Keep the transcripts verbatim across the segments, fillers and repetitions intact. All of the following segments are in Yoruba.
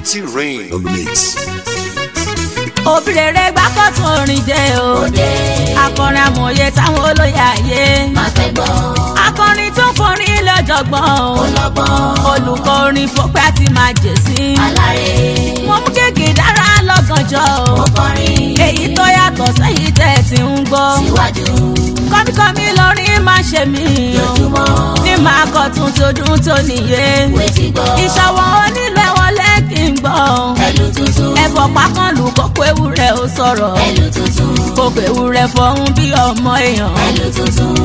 T-Rain on the mix. Obìrèrè gbákọ̀tún orin jẹ́ o. Akọrin amòye táwọn olóyè ayé. Má fẹ́ gbọ́. Akọrin tó forin lọ́jọ̀gbọ́n o. Ọlọ́gbọ́n. Olùkọ́ orin fọ́pẹ́ àti máa jẹ̀ sí. Alárè. Wọ́n mú kéèké dára lọ́gànjọ́ o. Mo kọrin. Èyí tó yàtọ̀ sẹ́yìn tẹ̀ tí ń gbọ́. Síwájú. Kọ́míkọ́mí lórin máa ṣe mí o. Lójúmọ́. Ní màá kọ́ tuntun dún tó níye. Wetí gbọ́. Ìṣọwọ́ onílẹ̀ wọlé kí n gbọ́. Ẹlú tuntun. Ẹ̀fọ́ pákànlù kókó ewúrẹ́ ó sọ̀rọ̀. Ẹlú tuntun. Kókó ewúrẹ́ fọ̀hún bí ọmọ èèyàn. Ẹlú tuntun.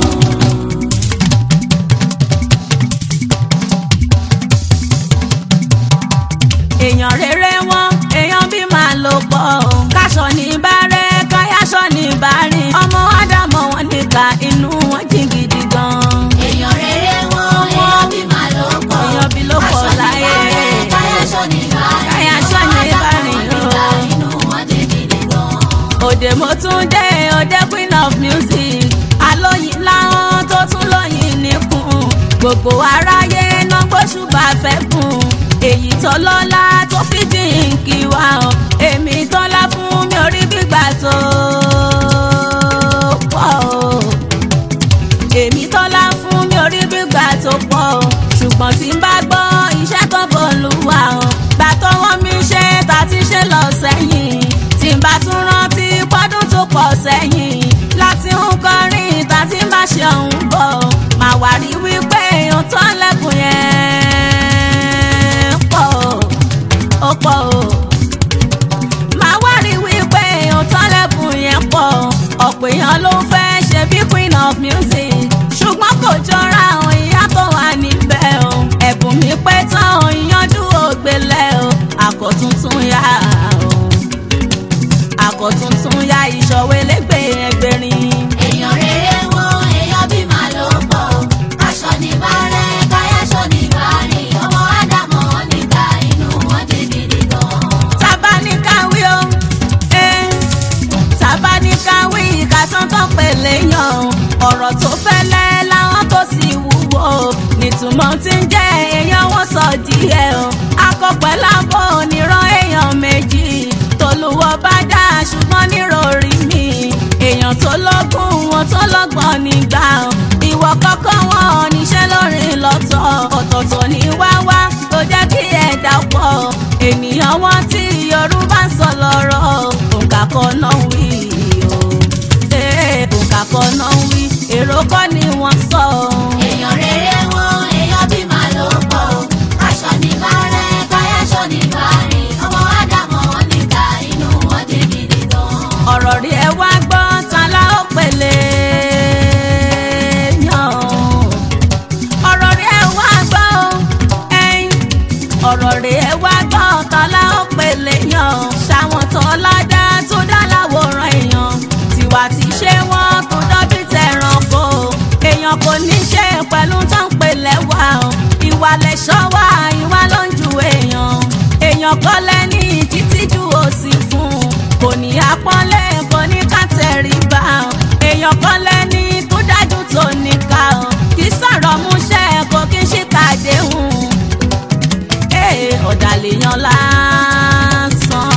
Èèyàn rere wọn, èèyàn bí màá lò pọ̀ o. Káṣọ ní bàárẹ̀, káyáṣọ ní bàárìn. Ọmọ Ádámọ̀ wọn níka inú wọn jìn gidi gan. Èèyàn rere wọn, èèyàn bí màá ló pọ̀. Èèyàn bí ló pọ̀ láyé. Káyáṣọ ní bàárìn. Káyáṣọ ní bàárìn o. Inú wọn jẹ́ gidi gan. Òde mo tún dé, òde queen of music. Alóyin láwọn tó tún lóyin níkùn. Gbogbo aráyé náà gbóṣùbà fẹ́ kùn. Èyí tó lọ́lá tó fi dín kí wá o. Èmi tọ́lá fún mi orí gbígbà tó pọ̀ o. Èmi tọ́lá fún mi orí gbígbà tó pọ̀ o. Ṣùgbọ́n tí n bá gbọ́ iṣẹ́ tó bọ̀ lù wá o. Gbà tó wọ́n mi ṣe ta ti ṣe lọ sẹ́yìn. Tí n bá tún rántí pọ́dún tó pọ̀ sẹ́yìn. Láti ń kọrin ta ti má ṣe òun bọ̀. Màá wá rí wípé ohun tó ń lẹ́kùn yẹn pọ̀ ó pọ̀ o. Màá wá rí wípé ohun tó ń lẹ́kùn yẹn pọ̀. Ọ̀pọ̀ èèyàn ló fẹ́ ṣe bí queen of music. Ṣùgbọ́n kò jọra àwọn ìyá tó wà níbẹ̀ o. Ẹ̀bùn mi pẹ́ tán ìyanjú ògbélé o. Àkọ́tuntun yá o. Àkọ́tuntun yá ìṣọ̀wé lẹ́gbẹ̀ẹ́ ẹgbẹ̀rin. Èèyàn rere wọn, èèyàn bí màá ló pọ̀. Aṣọ ní bàárẹ̀, káyáṣọ ní bàárìn. Ọmọ Ádámọ̀ wọn níka inú wọn jẹ́ gidi gan. Tábà ní káwí o, ẹ́ tábà ní káwí ìkásán tó pèlè yàn. Ọ̀rọ̀ tó fẹ́lẹ́ láwọn tó sì wúwo. Nítumọ̀ tí ń jẹ́ èèyàn wọ́n sọ díẹ̀ o. Akọ̀pẹ́ lábọ̀ onírọ̀ èèyàn méjì. Tolúwọ́ bá dá ṣùgbọ́n nírọ̀rí mi. Èèyàn tó lọ́gùn wọn tó lọ́gbọ̀n nígbà o. Ìwọ kọ́kọ́ wọn níṣẹ́ lórí lọ́tọ̀. Ọ̀tọ̀ọ̀tọ̀ ní wáwá tó jẹ́ kí ẹ̀dá pọ̀. Ènìyàn wọn tí Yorùbá ń sọ lọ́rọ̀. Òǹkà kan náà wí o. Ee, òǹkà kan náà wí. Èrò kọ́ ni wọ́n sọ. Èèyàn rere wọn, èèyàn bí màá ló pọ̀. Aṣọ ní bàárẹ̀, káyáṣọ ní bàárìn. Ọmọ Ádámọ̀ wọn níka inú wọn jẹ́ gidi gan. Ọ̀rọ̀ rí ẹ wá gbọ́ ta la ó pèlè yàn. Ọ̀rọ̀ rí ẹ wá gbọ́ ẹ̀yìn. Ọ̀rọ̀ rí ẹ wá gbọ́ ta la ó pèlè yàn. Ṣàwọn tó ládá tó dá láwòrán èèyàn. Tiwa ti ṣe wọ́n tó dọ́bí tẹranko. Èèyàn kò ní ṣe pẹ̀lú tó ń pèlè wá o. Ìwà lẹ̀ṣọ́ wá, ìwà ló ń ju èèyàn. Èèyàn kọ́ lẹ́ni títí ju òsì fún. Kò ní àpọ́nlé, kò ní kátẹ́rìbá o. Èèyàn kọ́ lẹ́ni tó dájú tó níkà o. Kì í sọ̀rọ̀ múṣẹ́, kò kí ń ṣìkà déhùn. Ee, ọ̀dàlẹ̀yàn lásán.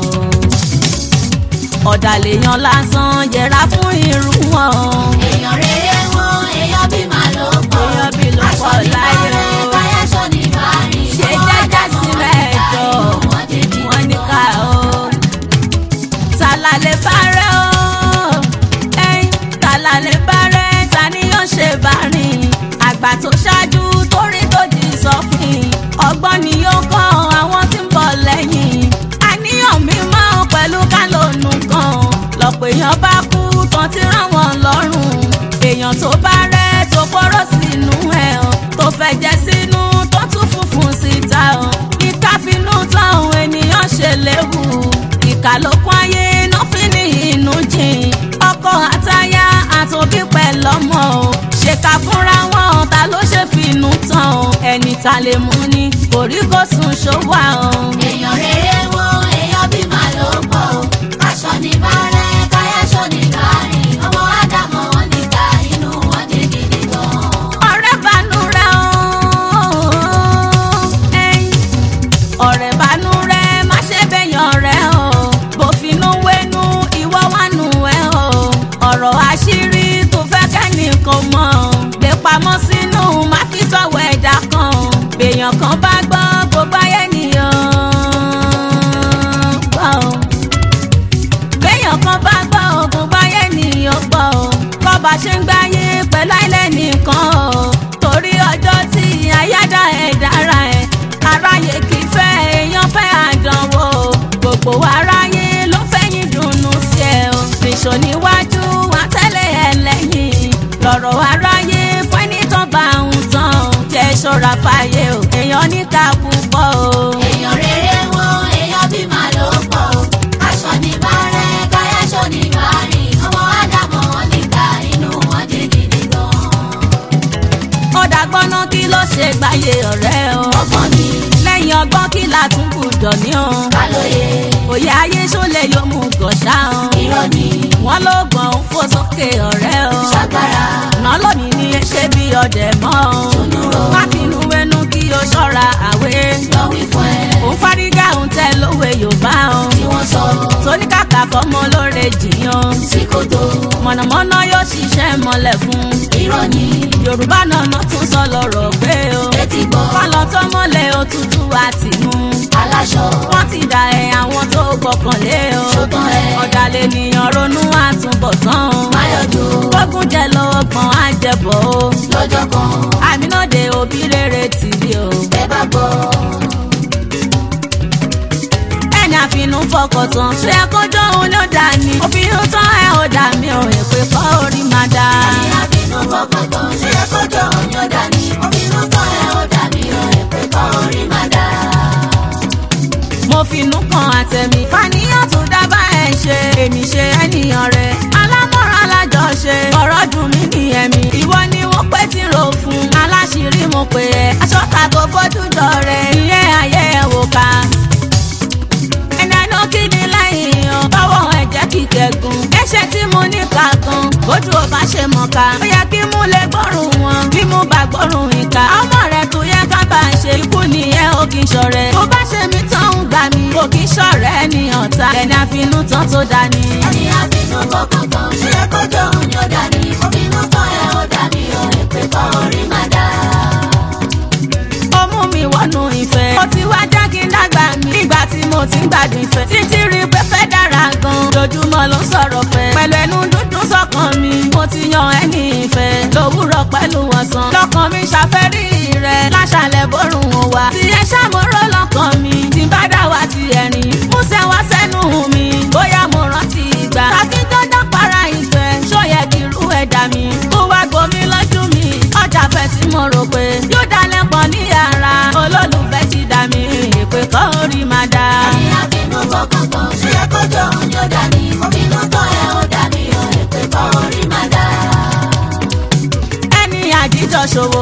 Ọ̀dàlẹ̀yàn lásán yẹra fún irú wọn. Èèyàn rere wọn, èèyàn bí màá ló pọ̀. Èèyàn bí ló pọ̀ láyé o. Káyáṣọ ní bàárìn. Ṣé jẹ́jẹ́ sílẹ̀ ẹ̀jọ̀ wọ́n ní ká o. Tàlà lè bárẹ̀ o. Ẹ̀yìn tàlà lè bárẹ̀ ta ni yóò ṣe bárìn. Àgbà tó ṣáájú torí tó jì sọ́fìn. Ọgbọ́n ni yóò kọ́ àwọn tí ń bọ̀ lẹ́yìn. Àníyàn mímọ́ pẹ̀lú kálónù kan. Lọ̀pọ̀ èèyàn bá kú tán ti rán wọn lọ́rùn. Èèyàn tó bá rẹ̀ tó kóró sínú ẹ̀ o. Tó fẹ́ jẹ sínú tó tún funfun síta o. Ìka finú tán ènìyàn ṣe léwu. Ìkà ló kún ayé náà fi ní inú jìn. Ọkọ àtaya àtòbí pẹ̀lọ́mọ o. Ṣèkà fúnra wọn ta ló ṣe finú tán o. Ẹni ta lè mú ni kò rí kó sùn ṣówà o. Èèyàn rere wọn, èèyàn bí màá ló pọ̀. Aṣọ ní bàárẹ̀, káyáṣọ ní bàárìn. Ọmọ Ádámọ̀ wọn níka inú wọn jẹ́ gidi gan. Ọ̀rẹ́ banú rẹ̀ o. Ẹ̀yìn ọ̀rẹ́ banú rẹ̀. sọ̀wọ́ ẹ̀dá kan o èèyàn kan bá gbọ́ gbogbo ayé nìyàn gbọ́ o béèyàn kan bá gbọ́ gbogbo ayé nìyàn gbọ́ o kọ́ba ṣe ń gbáyé pẹ̀lú àìlẹ́ nìkan o torí ọjọ́ tí ayáda ẹ̀ dára ẹ̀ aráyé kì í fẹ́ èèyàn fẹ́ àdánwò gbogbo aráyé ló fẹ́yìn dùnnú sí ẹ o nìṣó níwájú wa tẹ́lẹ̀ ẹ lẹ́yìn lọ́rọ̀ aráyé fún ẹni tán bá ń tán o jẹ́ ṣọ́ra fàyè o èèyàn níta púpọ̀ o. èèyàn rere wo èèyàn bí màá ló pọ̀ o aṣọ ní bàárẹ̀ káyáṣọ ní bàárì ọmọ ádámọ̀ wọn níta inú wọn dé gidi gan. ó dàgbọ́ná kí ló ṣe gbáyé ọ̀rẹ́ o. ọgbọ́n ni. lẹ́yìn ọgbọ́n kí la tún gbùdọ̀ ní o. kálóye. òye ayé ṣólè yóò mú gọ̀ṣà o. irọ́ ni. wọ́n ló gbọ̀n ń fò sókè ọ̀rẹ́ o. ṣàgbára. ọ̀nà lónìí ni ṣé bí ọdẹ mọ́ o. túnúrò. má finú wẹnu kí o ṣọ́ra àwé. lọ wí fún ẹ. òun fárígá òun tẹ lówe Yorùbá o. tí wọ́n sọ. torí kàkà kọ́mọ lóore jìyàn. sí kòtò. mọ̀nàmọ́ná yóò ṣiṣẹ́ mọ́lẹ̀ fún. irọ́ ni. Yorùbá náà náà tún sọ lọ́rọ̀ pé o. etí gbọ́. kọ́lọ́ tó mọ́lẹ̀ òtútù àtìmú. aláṣọ. wọ́n ti dà ẹ̀ àwọn tó gbọ́kànlé o. ṣùgbọ́n ẹ. ọ̀dàlẹ̀ ènìyàn ronú àtúbọ̀tán o. máyọ̀dù. gbógun jẹ lọ́wọ́ gbọ̀n àjẹbọ̀ o. lọ́jọ́ kan. àmínàdé òbí rere tìbí o. ẹ bá gbọ́. ẹni àfinú fọkàntán ṣé ẹkọjọ́ òun ló dà ní. òfin tán ẹ ò dà mí o èpè kọ́ orí máa dá. ẹni àfinú fọkàntán ṣé ẹkọjọ́ òun ló dà ní. òfin tán ẹ ò dà mí o èpè kọ́ orí máa dá. mo finú kan àtẹ̀mí fàníyàn tó dábàá ẹ̀ ṣe èmi ṣe ènìyàn rẹ̀ alámọ̀ràn alájọṣe ọ̀rọ̀ dùn mí ní ẹ̀mí ìwọ ni wọ́n pẹ́ tí ro fún aláṣìírí mo pè ẹ́ aṣọ tàgò fojú jọ rẹ̀ ìyẹn ayé ẹ̀ wò ká ẹni àná kí ni lẹ́yìn o báwọn ẹ̀jẹ̀ kìkẹ́gun ẹ̀ṣẹ̀ tí mo ní ká kan ojú ò bá ṣe mọ̀ ká ó yẹ kí mú lè gbọ́rùn wọn bí mo bá gbọ́rùn ìka ọmọ rẹ̀ tó yẹ ká bá ṣe ikú nìyẹn ó kì í ṣọ̀rẹ́ tó bá ṣe mí tán ń gbà mí kò kì í ṣọ̀rẹ́ ní ọ̀tá ẹni àfinú tán tó dání. ẹni àfinú fọkàntán ṣé ẹkọjọ́ òun ló dà ní. òfin tán ẹ ò dà mí o èpè kọ́ orí máa dá. ó mú mi wọnú ìfẹ́ ó ti wá já kí n dàgbà mí nígbà tí mo ti ń gbádùn ìfẹ́ títí rí pé fẹ́ dára gan lójúmọ́ ló ń sọ̀rọ̀ fẹ́ pẹ̀lú ẹnu dúdú sọ́kàn mi mo ti yan ẹni ìfẹ́ lówùrọ̀ pẹ̀lú ọ̀sán lọ́kàn mi ṣàfẹ́rí rẹ̀ láṣàlẹ̀ bórùn ò wá tí ẹ ṣàmúrò lọ́kàn mi tí bá dá wá ti ẹ̀rín múṣẹ́ wá sẹ́nu mi bóyá mo rántí ìgbà tàbí tó dápara ìfẹ́ ṣó yẹ kí irú ẹ̀dá mi kó wá gbomi lójú mi ọjà fẹ́ tí mo rò pé yóò dalẹ̀ pọ̀ ní yàrá olólùfẹ́ ti dà mí èpè kọ́ orí máa dá. ẹni àfinú fọkàntán ṣé ẹkọjọ́ òun ló dà ní. òfin tán ẹ ò dà mí o èpè kọ́ orí máa dá. ẹni àjíjọ ṣòwò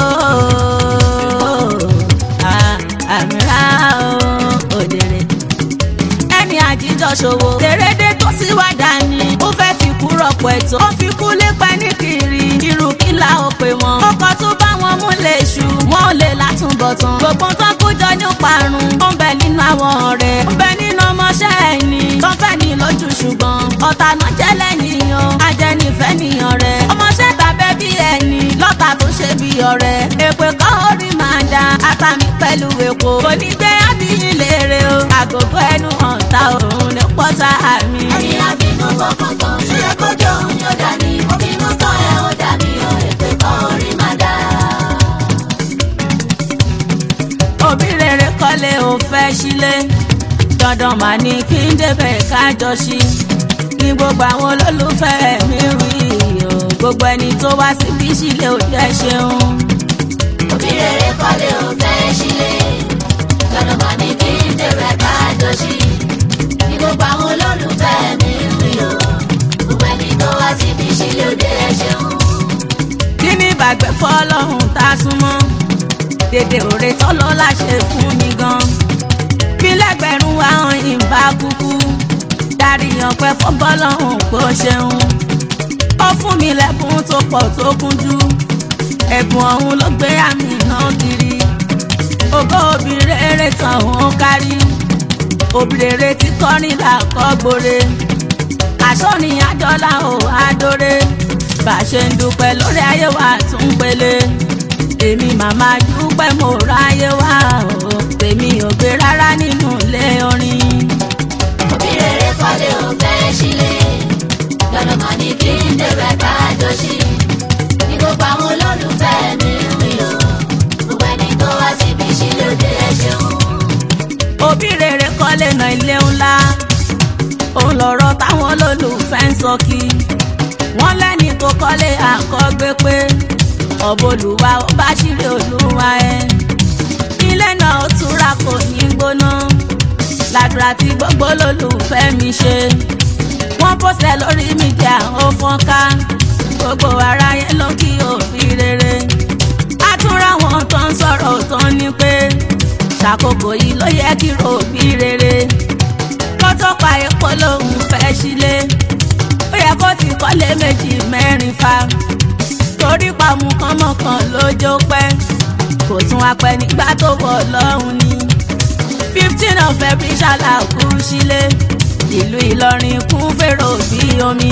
àmìrà òdèrè ẹni àjíjọ ṣòwò tèrèdè tó sì wá dání ó fẹ́ fi kú rọpò ẹ̀tọ́ ó fi kú lépa ní kiri irú kílà ó pè wọ́n ọkọ̀ tó bá wọn mú lè ṣù wọ́n ò lè látúbọ̀tán gbogbo tó kú jọ ní parun ó ń bẹ nínú àwọn ọ̀rẹ́ ó ń bẹ nínú ọmọọṣẹ́ ẹni tó fẹ́ ní lójú ṣùgbọ́n ọ̀tá náà jẹ́ lẹ́yìn o ajẹ́nifẹ́ nìyàn rẹ̀ ọmọọṣẹ́ tàbẹ́ bí ẹni lọ́tà tó ṣe bí ọ̀rẹ́ èpè kọ́ orí máa dá àtàmì pẹ̀lú èkó kò ní gbé ábíyín léèrè o àgògó ẹnu ọ̀tá òun ní pọ́tà àmì. ẹni àfinú fọkàntán ṣé ẹkọjọ́ òun ló dà ní. òfin tán ẹ ò dà mí o èpè kọ́ orí máa dá. òbí rere kọ́lé ò fẹ́ sílé dandan mà ní kí n débẹ̀ kájọ sí ní gbogbo àwọn olólùfẹ́ mi wí o gbogbo ẹni tó wá síbí sílé ò jẹ́ ṣeun. òbí rere kọ́lé ò fẹ́ sílé dandan mà ní kí n débẹ̀ kájọ sí ní gbogbo àwọn olólùfẹ́ mi wí o gbogbo ẹni tó wá síbí sílé ò jẹ́ ṣeun. kí ni ìbàgbẹ́ fọlọ́run tá a súnmọ́ dèdè òre tọ́lọ́ láṣẹ fún mi gan bí lẹ́gbẹ̀rún àwọn ìbá kúkú dáríyàn pẹ́ fún bọ́lọ́hún pé ó ṣeun ó fún mi lẹ́bùn tó pọ̀ tó kúnjú ẹ̀bùn ọ̀hún ló gbé àmì náà kiri ògo òbí rere tàn ó kárí òbí rere tí kọrin là kọ́ gbore àṣọ́ni àjọlá ò adóre bá a ṣe ń dúpẹ́ lórí ayé wa tún pélé èmi màmá dúpẹ́ mo ráyé wá o tèmi ò gbé rárá nínú ilé orin. òbí rere kọ́lé ò fẹ́ sílé lọ́nà kan ní kí n débẹ̀ ká jọ sí ní gbogbo àwọn olólùfẹ́ mi wí o gbogbo ẹni tó wá síbi sílé òde ẹ ṣeun. òbí rere kọ́lé náà ilé ńlá òun lọ̀rọ̀ táwọn olólùfẹ́ ń sọ kí wọ́n lẹ́ni tó kọ́lé àkọ́gbé pé ọ̀bọ̀lùwà ó bá ṣírí olúwa ẹ̀ ilé náà ó túra kò ní gbóná ládùúrà tí gbogbo olólùfẹ́ mi ṣe wọ́n pòṣẹ̀ lórí mídíà ó fọ́nká gbogbo aráyé ló kí òbí rere á tún ráwọn tó ń sọ̀rọ̀ tó ń ní pé ṣàkókò yìí ló yẹ kí òbí rere kó tó pa epo lòun fẹ́ sílé ó yẹ kó ti kọ́lé méjì mẹ́rin fa torí pàmò kánmọ́kàn lójó pẹ́ kò tún wá pẹ́ nígbà tó wọ̀ lọ́hùn ni fifteen of every ṣàlà kú sílé ìlú Ìlọrin kún fèrò bí omi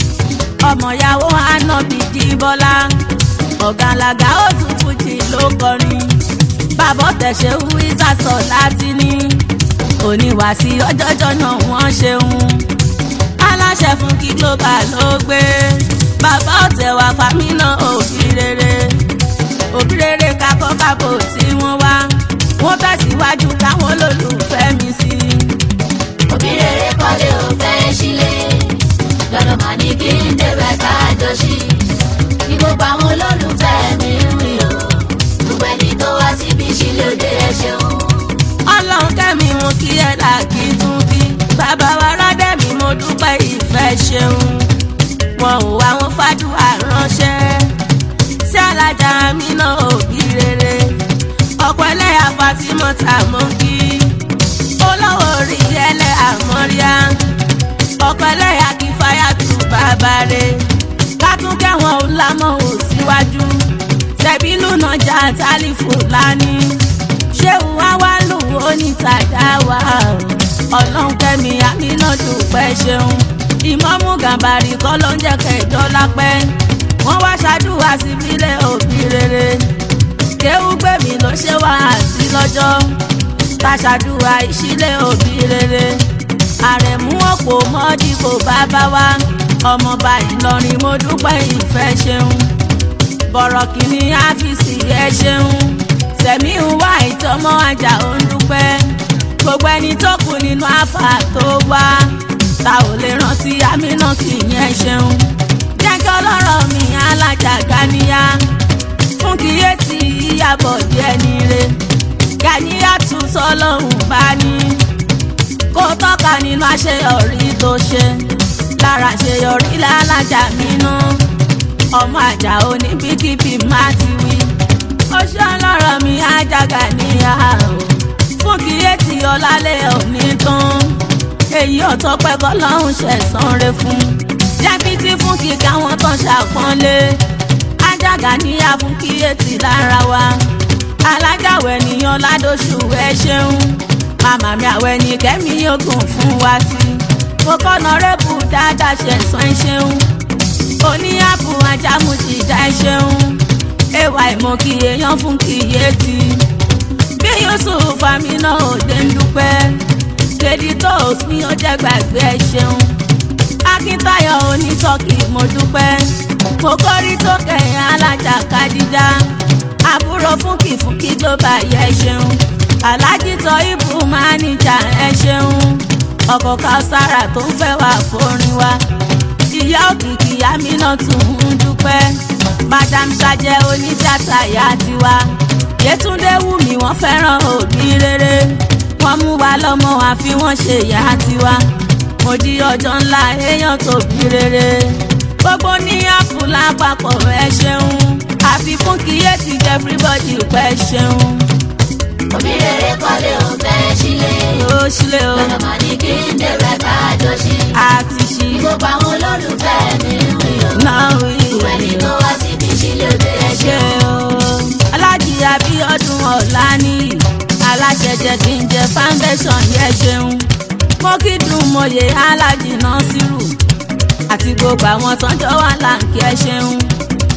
ọmọ ìyàwó Ànábì Jíbọ́lá ọ̀gànlàgà ó tún fújì ló kọrin bàbá tẹ̀sẹ̀ wú ìsàsọ̀ láti ní oníwàsí ọjọ́jọ́ náà wọ́n ṣeun aláṣẹ fún kí global ló gbé bàbá ọ̀tẹ̀ wà fàmínà òbí rere òbí rere kakọ́kàbò tí wọ́n wá wọ́n tẹ̀síwájú káwọn olólùfẹ́ mi sí. òbí rere kọ́lé ò fẹ́ sílé lọ́nà mà ní kí n débẹ̀ ká jọ sí ní gbogbo àwọn olólùfẹ́ mi wí o gbogbo ẹni tó wá síbi sílé òde ẹ ṣeun. ọlọ́run kẹ́mi mo kí ẹ làkì tún bí bàbá wa rádẹ́mi mo dúpẹ́ ìfẹ́ ṣeun wọn ò wá wọn fàdúrà ránṣẹ́ sí alájà mi náà òbí rere ọ̀pọ̀ ẹlẹ́yà Fatimota mọ́ kí olówó orí ẹlẹ́ àmọ́ríà ọ̀pọ̀ ẹlẹ́yà kí fáyà tù bàbá rẹ̀ ká tún kẹ́wọ̀n ò lámọ̀ ò síwájú ṣẹ̀bílù náà já tálífù lání ṣéun wá wá lù ó ní tàdá wa ọlọ́run kẹ́mi àmì náà dúpẹ́ ṣeun ìmọ̀mú gàmbàrí kọ́ ló ń jẹ́ kẹjọ lápẹ́ wọ́n wá ṣàdúrà síbílẹ̀ òbí rere kéwú gbèmí ló ṣe wá sí lọ́jọ́ ká ṣàdúrà ìṣílẹ̀ òbí rere àrẹ̀mú òpó mọ́dí kò bá bá wá ọmọọba Ìlọrin mo dúpẹ́ ìfẹ́ ṣeun bọ̀rọ̀ kìíní áfíìsì ẹ ṣeun sẹ̀mí ń wá ìtọ́mọ́ ajá ó ń dúpẹ́ gbogbo ẹni tó kù nínú àfà tó wá ta ò lè rántí àmínà kì í yẹn ṣeun jẹ́ kí ọlọ́rọ̀ mi alájà Ganiya fún kíyèsí ìyàbọ̀ díẹ̀ níre Ganiya tún sọlọ́hún bá ní kó tọ́ka nínú àṣeyọrí tó ṣe lára àṣeyọrí lálájà mínú ọmọ àjà oníbíkíbí má ti wí ó ṣe ọlọ́rọ̀ mi ajá Ganiya fún kíyèsí ọlálẹ̀ òní tán èyí ọ̀tọ̀ pẹ́kọ́ lọ́hùn ṣẹ̀sán rẹ fún jẹ́bítí fún kíkà wọn tán ṣàpọ́nlé ajá Ganiya fún kíyèsí lára wa alájàwẹ̀ nìyàn ládóṣù ẹ ṣeun màmá mi àwẹ̀ ní kẹ́mi yógùn fún wa sí mo kọ́nà rẹ́bù dáadáa ṣẹ̀sán ẹ ṣeun oníyàbù ajámùsíjà ẹ ṣeun ẹwà ìmọ̀kì èèyàn fún kíyèsí bí Yusuf Amina òde ń dúpẹ́ lady toast ní ó jẹ́ gbàgbé ẹ ṣeun Akíntayọ̀ onítọ́kì mo dúpẹ́ mo kórí tó kẹ̀yìn alájà Kadija àbúrò fúnkì fúnkì global yẹ ṣeun alájí tọ ibù máníjà ẹ ṣeun ọkọ̀ Kausara tó ń fẹ́ wà fórin wa ìyá òkìkí Amina tún ń dúpẹ́ madam sajẹ onítìátà yá tiwa Yétúndé Wùmí wọ́n fẹ́ràn òbí rere wọ́n mú wa lọ́mọ àfi wọ́n ṣe ìyá tiwa mo di ọjọ́ ńlá èèyàn tó bí rere gbogbo ní àpò lápapọ̀ ẹ ṣeun àfi fún kíyèsí everybody pẹ́ ṣeun. òbí rere kọ́lé ò fẹ́ sílé ó sílé o lọ́nà mà ní kí n débẹ̀ ká jọ sí àti ṣí ní gbogbo àwọn olólùfẹ́ mi wí o náà wí gbogbo ẹni tó wá síbi sílé òde ẹ ṣe ṣeun. o Aláàjì Abíọ́dún Ọláníyì aláṣẹ jẹ kí n jẹ foundation yẹ ṣeun mo kí dùn mọ̀yé Aláàjì Násírù àti gbogbo àwọn tọ́jọ́ wà láǹkì ẹ ṣeun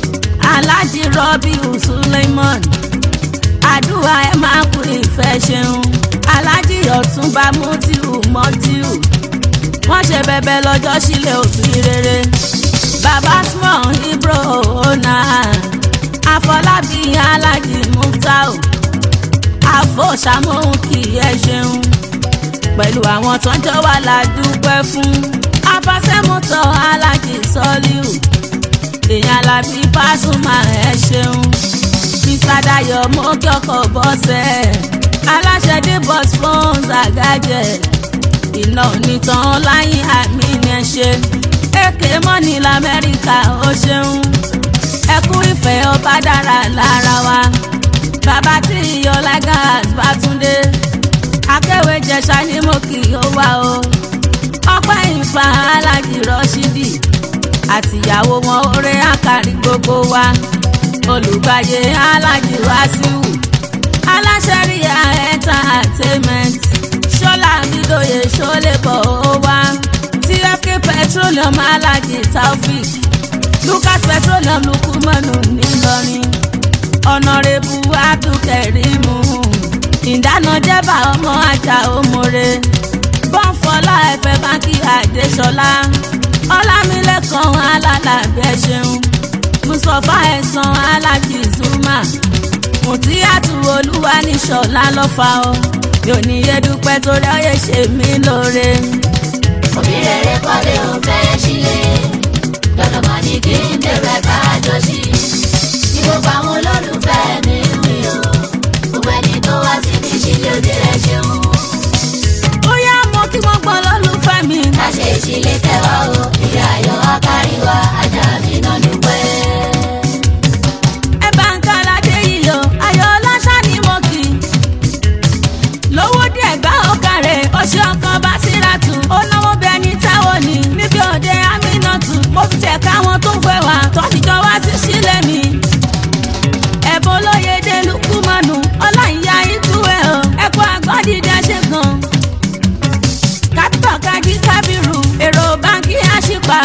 Alhaji Rọ́bíù Suleiman àdúrà ẹ máa kú ìfẹ́ ṣeun. Alhaji Ọ̀túnba Mútíù Mọ́tíù wọ́n ṣe bẹ̀bẹ̀ lọ́jọ́ sílẹ̀ òbí rere. Bàbá Small Ibro Ona Afọlábí Alhaji Muftau àfọ̀ṣàmóhùn kì í ẹ ṣeun. Pẹ̀lú àwọn tọ́jọ́ wà ládùúpẹ́ fún. Afásẹ́mútọ̀ Alhaji Sọ́líù èèyàn Alábí Pasuma ẹ ṣeun. Mister Dayo Mọ́kọ́kọ́ Bọ́sẹ̀ aláṣẹ Dbos phones àgájẹ iná onítàn láyìn àmì ní ẹ ṣe. Èké mọ́ni lamẹ́ríkà ó ṣeun. Ẹkú ìfẹ́ ọba dára lára wa. Bàbá tí Iyọ̀lá gas Bátúndé Akéwé Jẹ̀ṣà ni mo kì í ó wá o. Ọpẹ́ ìfà Alhaji Rọ́ṣídì àtìyàwó wọn oore àkàrí gbogbo wa. Olùgbàyè Alhaji Wàsíù aláṣẹ́ríà entertainment Ṣọ́lá Mídòyè Ṣólébọ̀ ó wá. T F K Petroleum Alhaji Taofik Lucas Petroleum Lukumanu Nílọrin. Ọ̀nàrẹ́bù Abdulkerimu ìdáná jẹ́bà ọmọ ajá òmòrè. Bọ́ǹfọ̀lá ẹ̀fẹ̀ báńkì Adéṣọlá Ọlámilẹ́kan alálàbí ẹ ṣeun. Mùsọ̀fà ẹ̀sán Alhaji Zuma Mùtíátù Olúwa ní Ṣọlá lọ́fà o. Yóò ní yédúpẹ́ torí ọyẹ ṣe mí lóore. Òbí rere kọ́lé ò fẹ́ sílé dandan máa ní kí n débẹ̀ bá jọ sí. Ní gbogbo àwọn olólùfẹ́ mi wí o gbogbo ẹni tó wá síbi ìṣílẹ̀ òde ẹ ṣeun. Ó yá mo kí wọ́n gbọ́ lólùfẹ́ mi. Ká ṣe ìṣílẹ̀ kẹwàá o ìyá ayọ̀ akárí wa ajá mi náà dúpẹ́. Ẹ bá ń kára dé yìí o ayọ̀ ọlọ́ṣà ni mo kì í. Lówó díẹ̀ gbá ọ̀kàrẹ̀ oṣù ọkàn bá síra tù. Ó náwó bí ẹni táwọn ní níbi òde Aminatu. Mo fi tẹ̀ káwọn tó fẹ́ wá tọ́jọ́ wá sí sílẹ̀ mi. Ẹ̀bùn olóyèdè Lukumanu ọláìyá ikú ẹ̀ o. Ẹ̀kọ́ àgbọ̀dìdẹ ṣe gan. Kápítọ̀ Kájí Kábírù èrò báńkì àṣìpà.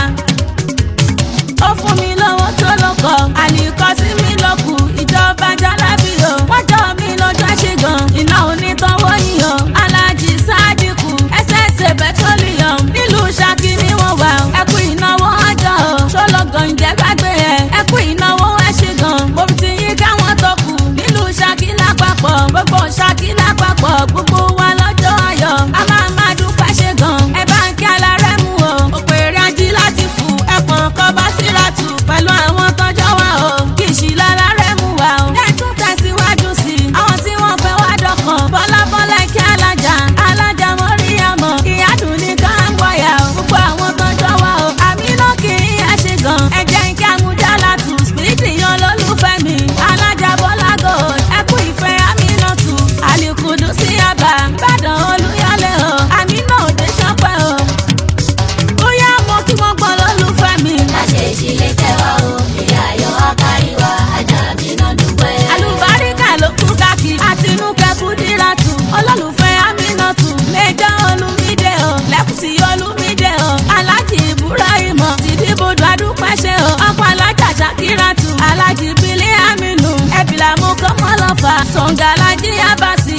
Ó fún mi lọ́wọ́ tó lọ́kọ̀ àlìkọ́ sí mi lọ́kù ìjọba Jálábí o. Wọ́n jọ mi lọ́jọ́ ṣe gan. Iná onítọ́wọ́ yìí o. Alhaji Sadiku ẹsẹ̀ẹsẹ̀ Petroleum nílùú Ṣakí ni wọ́n wà o. Ẹkú ìnáwó ọjọ́ o. Ṣọlọ́gàn ìjẹ́ gbàgbé ẹ̀. Ẹkú ìnáwó ẹ̀ ṣe gan. Mo ti yí káwọn tó kù nílùú Ṣakí lápapọ̀. Gbogbo Ṣakí lápapọ̀ gbogbo wa lọ́jọ́ ayọ̀. A máa máa dúpẹ́ ṣe gan. Ẹ bá ń kí alárẹ̀ mú o. Òpèrè ají láti fù ẹ̀pọ̀n kọ́ bá síra tù pẹ̀lú àwọn tọ́jọ́ wa o. Kì í ṣì lálárẹ̀ mú wa o. Ẹ tún tẹ̀síwájú sí i. Àwọn tí wọ́n fẹ́ wá dọ̀kan. Bọ́lá bọ́lá kí alájà. Alájà Mọ́ríyàmọ̀. Ìyádùn ní káńgbọ̀yà o. Gbogbo àwọn tọ́jọ́ wa o. Àmì náà kì í yá ṣe gan. Ẹ jẹ́ kí amújálá tù. Spiriti yan lólùfẹ́ mi. Alájà Bọ́lá Gold. Ẹ kú ìfẹ́ Aminatu. Àlìkùdù sí àbá. Ìbàdàn Olúyọ̀lé o. Àmì náà ò dé ṣọ́pẹ́ o. Ó yá mo kí wọ́n gbọ́ lólùfẹ́ mi. Ká ṣe ìṣílẹ̀ kẹwàá o ìyá ayọ̀ akárí wa ajá mi náà dúpẹ́. Àlùbáríkà ló kú káàkì àtinúkẹ́ Kúdírátù olólùfẹ́ Aminatu Mẹ́jọ Olúmídé o Lẹ́kùsì Olúmídé o Alhaji Ibrahim Tìdíbòdò adúpẹ́ṣẹ́ o ọkọ̀ alájà Ṣakírátù Alhaji Bílí Aminu ẹ̀bìlà mú kọ́mọ́lọ́fà Sọ̀ngàlájì Abasi.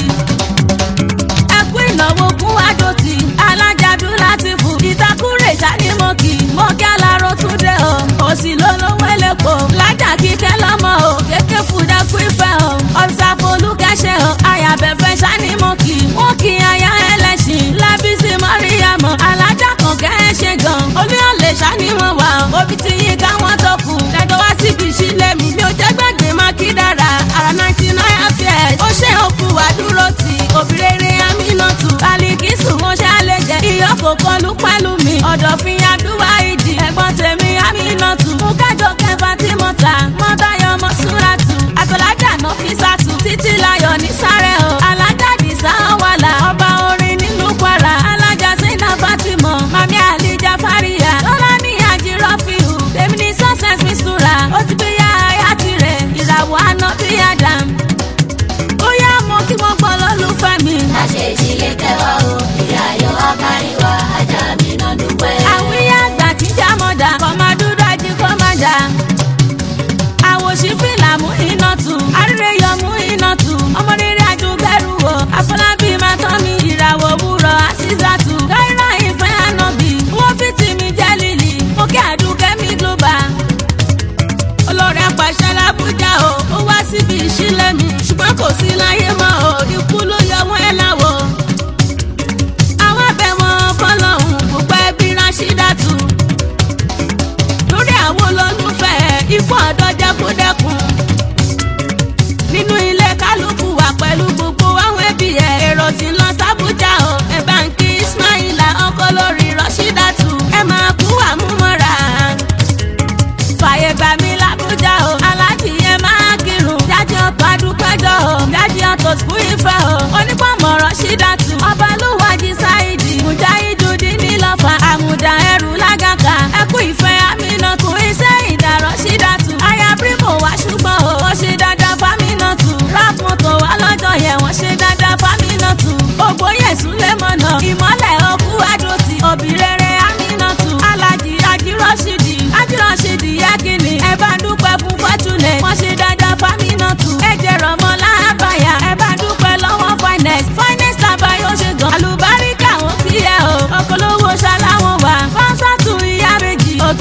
Ẹkú ìnáwó fún àjòtì alájà Abdulatifu ìtakùrẹ̀ ìṣànímọ̀kì mọ́kí aláró túndé o òsì lólówó ẹlẹ́pọ̀ lájà kíkẹ́ lọ́mọ o kéké fúdẹ́kù ìfẹ́ o ọ̀sàfọlùkẹ́ṣẹ́ o àyàbẹ̀fẹ́ ṣànímọ̀kì wọ́n kí aya ẹlẹ́ṣin Lábísí Mọ́ríyàmọ̀ alájà kọ̀ọ̀kẹ́ ẹ̀ ṣe gan Olúyọ̀lé ṣànímọ̀ wà o òbí ti yín káwọn tó kù lẹ́jọ́ wá síbi ìṣílẹ̀ mi mi ò jẹ́ gbẹ̀gbẹ̀ má kí dára àrà ninety nine affairs ó ṣe òkú àdúró tì òbí rere Aminatu Alikisu wọn ṣàlẹ̀ jẹ́ ìyókò kọlu pẹ̀lú mi ọ̀dọ̀fin Abdulwa ìdí ẹ̀gbọ́n tèmi Aminatu mú kájọ kẹfà tí mo ta mọ́tayọ̀ Mọ́súrátù àtọ̀lájà náà fi sàtù títí láyọ̀ ní sáré o alájà Dìsá wàlà ọba orin nílùú Kwara alájà Sínà Fatima mami Alija Fariya lọ́lá ní àjírọ́fíù tèmi ní success mistura ó ti gbé yá ayá tirẹ̀ ìràwọ̀ àná bí Adam. Ó yá mo kí wọ́n gbọ́ lólùfẹ́ mi. Ká ṣe ìṣílẹ̀ kẹwàá o ìyá ayọ̀ akárí wa ajá mi náà dúpẹ́. Àwíyá àgbà tí jámọ̀dá kọ́ máa dúdú ají kọ́ máa jà. Àwòṣe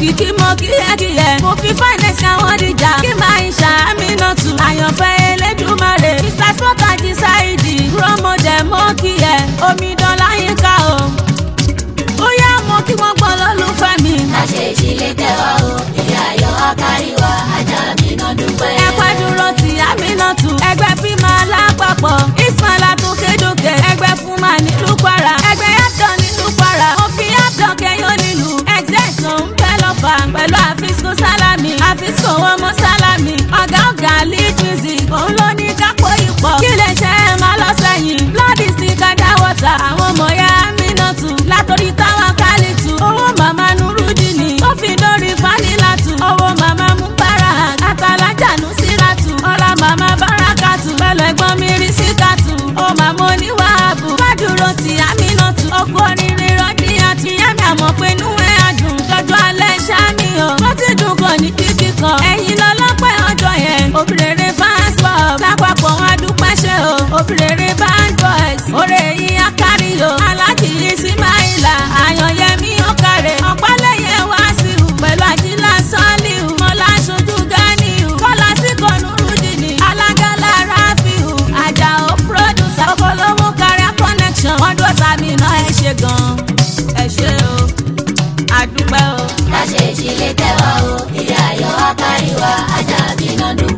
òkìkí mo kíyẹ́kíyẹ́ mo fi fáìnẹ́sì àwọn dìjà kí máa ń ṣàmì náà tù àyànfẹ́ Elédùmarè mr spokaji Saidi rọmọdé mo kíyẹ omidan láyínká o ó yá mo kí wọ́n gbọ́ lólùfẹ́ mi. láṣẹ ìṣílẹ̀ tẹ́wọ́ o ìyá ayọ̀ akáríwá ajá mi náà dúpẹ́. ẹ̀pẹ́ dúró ti àmínà tù ẹgbẹ́ fíìmù alápapọ̀ Ismail atókèdókè ẹgbẹ́ fún ma nílùú Kwara ẹgbẹ́ yàtọ̀ nílùú Kwara òfin yàtọ̀ kẹyọ nílùú ẹ̀xẹ́tò ń bẹ́ lọ́fà pẹ̀lú àfisco sálámì àfisco ọmọ sálámì ọ̀gá ọ̀gá lead music òun ló ní kápò ìpọ̀ kí lè ṣe é máa lọ sẹ́yìn bloody stick ajá wọ́tà àwọn ọmọ ya àmínà tù látòrí táwọn kálí tù owó màmá nurudini ó fi lórí fanilatu owó màmá mubarak àtàlájà nusiratu ọlá màmá barakatu pẹ̀lú ẹ̀gbọ́n mi rí síkàtù ó màmá oníwàhábù fàdúró ti àmínàtù ọkọ oríire rọdíyàtì yẹmi àmọ́ pé inú ẹ̀ àdùn tọ́jú alẹ́ sámi o ó ti dùn kàn ní kíkí kan ẹ̀yin lọ́lọ́pẹ́ ọjọ́ yẹn òbírèrè fans club lápapọ̀ wọn adúpẹ́ ṣe o òbírèrè band boys òrè yín akárí o aláàjì Ismaila àyànyẹmí ọkàrẹ ọ̀pálẹ̀yẹ wá sí u pẹ̀lú àjílá sọ́ọ́lìhù mọ́lá ṣojú ganiu kọ́lá síkò nurudini alágálá ráfíù àjàó producer ọkọlọ́mú kárí connection ọdún tàbí iná ẹ ṣe gan ẹ ṣe o àdúpẹ́ o. láṣẹ ìṣílẹ̀ tẹ́wọ́ o ìyá ayọ̀ akáríwá ajá mi náà dúpẹ́.